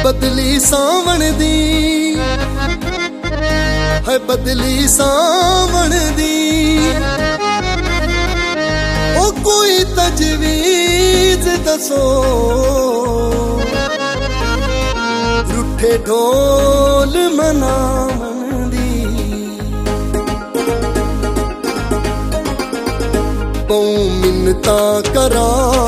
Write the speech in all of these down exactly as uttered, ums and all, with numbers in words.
बदली सावण दी है बदली सावण दी ओ कोई तजवीज दसो रूठे ढोल मनावन दी पऊं मिन्नता करा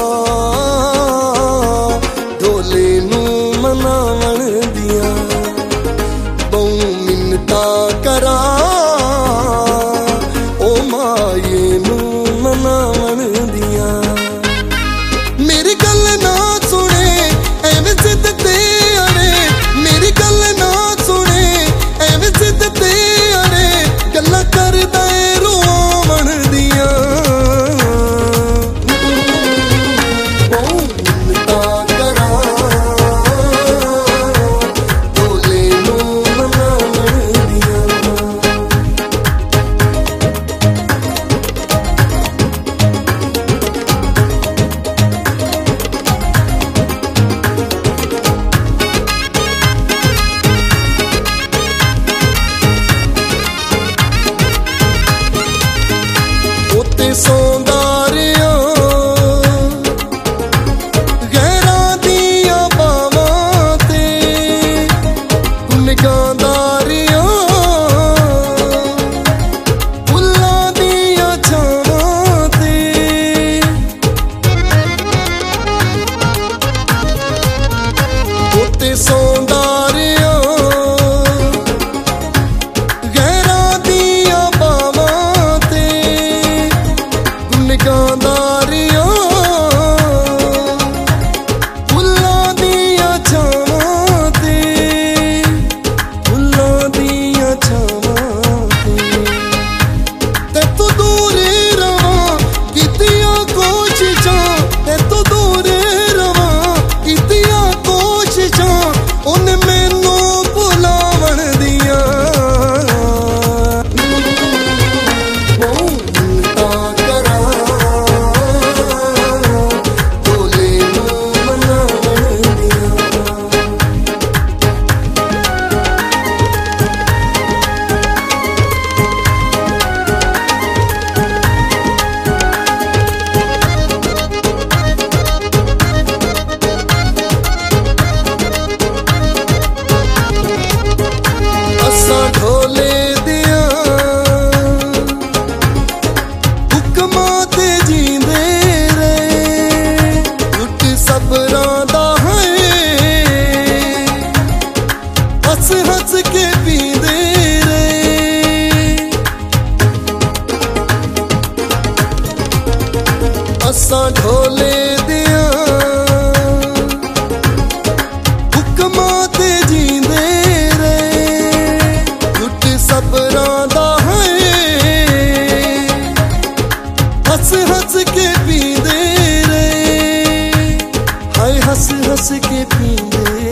ढोले नू मनावन दिया पऊं मिन्नता करा ओ माये नू मनावन दिया मेरी गल ना सुने एवें जिद ते अड़े मेरी गल ना सुने एवें जिद ते अड़े गल्लां करदा ए रोवन दिया सौंदारिया गैरा दिया बावां ते निगाहदारिया फुल्लां दिया छावां ते उत्ते सौंदारिया गैरा दिया बावां ते निगाहदारियां फुल्लां दिया छावां ते फुल्लां दिया छावां ते तू दूर रवां कीतियां कोशिशां ते तू दूर रवां कीतियां कोशिशां उन्ने मैनू भुलावन दियां ढोले दिया हुक्मां ते जींदे रहे लुट सबरां दा है हस हस के पींदे रहे असां ढोले दिया हुक्मां ते जींदे सबरां दा है हस हस के पींदे रहे हाय हस हस के पींदे